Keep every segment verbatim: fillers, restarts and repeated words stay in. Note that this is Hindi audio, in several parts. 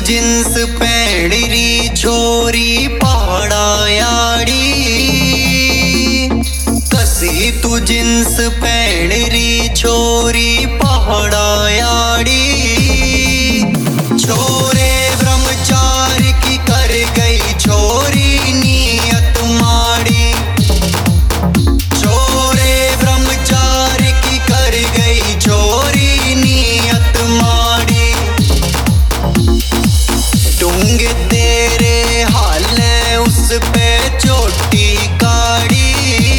जींस पहन री छोरी पहाड़ा याड़ी, कसी तू जींस पहन री छोरी पहाड़ा याड़ी। छोरे ब्रह्मचारी की कर गई छोरी नियत माड़ी, छोरे ब्रह्मचारी की कर गई छोरी नियत माड़ी। डूंगे तेरे हाल उस पे चोटी काड़ी,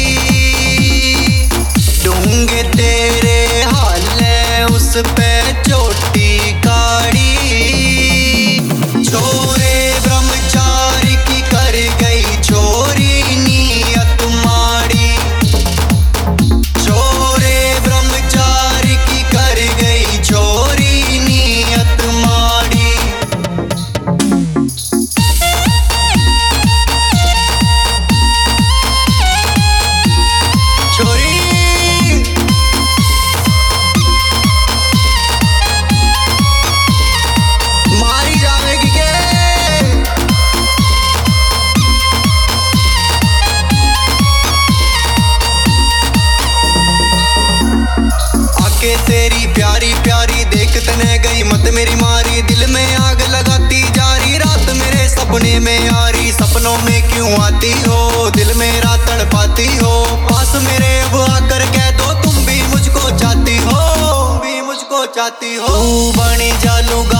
डूंगे तेरे हाल उस पे चोटी काड़ी। छोरे ब्रह्मचारी की कर गई छोरी नियत माड़ी, छोरे ब्रह्मचारी की कर गई छोरी नियत माड़ी। छोरी मारी जावेगी के आके तेरी प्यारी प्यारी देख तने गई मत मेरी मारी, दिल में आग लगाती जा रही रात मेरे सपने में आ रही। सपनों में क्यों आती हो दिल मेरा तड़पाती हो, पास मेरे अब आकर कह दो तुम भी मुझको चाहती हो, तुम भी मुझको चाहती हो। तू बनी जालू